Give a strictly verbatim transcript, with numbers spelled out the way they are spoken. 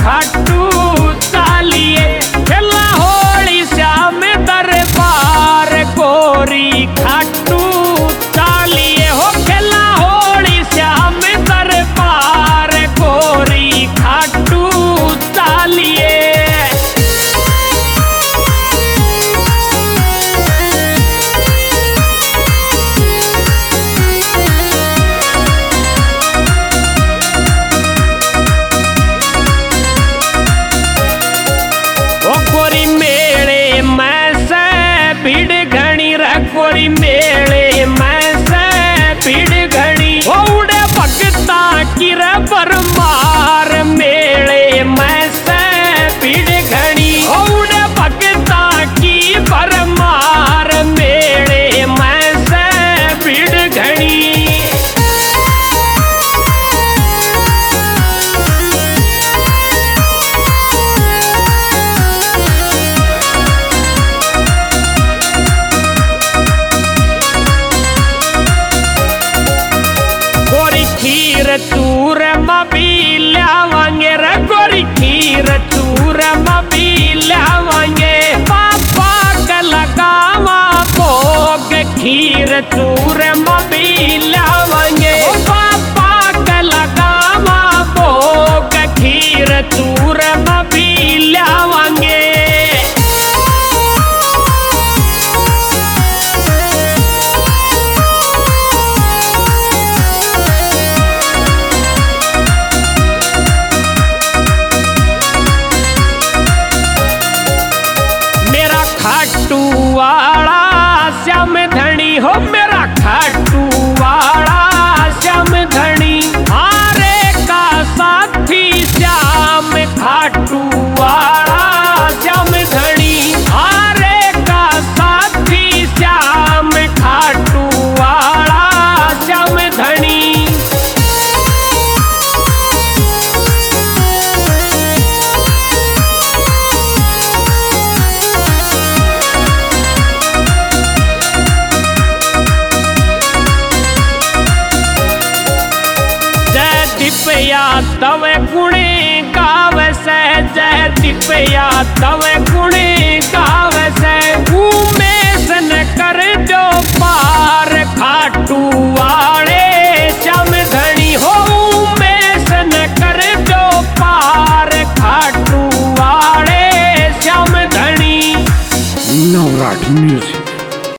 खाटू चालिए खेला होली श्याम दरबार गोरी खाटू चालिए हो खेला होली श्याम दरबार गोरी खाटू चालिए। गोरी मेले में से भीड़ घनी रे गोरी मेले में से भीड़ घनी उड़े भगता की रे बरमार मेले में से भीड़ घनी उड़े भगता की बरमार मेले में से भीड़ घनी। खीर चूर मबी लावांगे रे गोरी खीर चूर मबी लावांगे पापा का लगावा भोग खीर चूर मबी लावांगे पापा का लगावा भोग खीर चूर मबी लावांगे। खाटू वाला श्याम धनी हो मेरा खाटू वाला श्याम धनी हारे का साथी श्याम खाटू वाला श्याम धनी हारे का साथी श्याम खाटू वाला श्याम धनी। दिपया तवे गुणे गावे से जय दिपया तवे गुणे